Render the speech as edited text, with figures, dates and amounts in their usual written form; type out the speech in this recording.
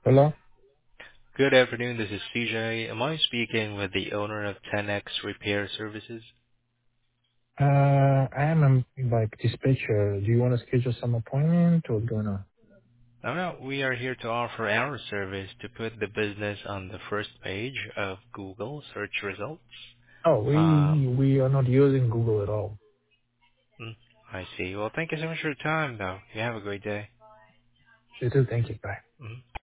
Hello? Good afternoon. This is CJ. Am I speaking with the owner of 10X Repair Services? I am like dispatcher. Do you want to schedule some appointment or what's going on? No, no. We are here to offer our service to put the business on the first page of Google search results. Oh, Uh, we are not using Google at all. mm, I see. Well, thank you so much for your time, though. You have a great day. You too. Thank you. Bye. Mhm.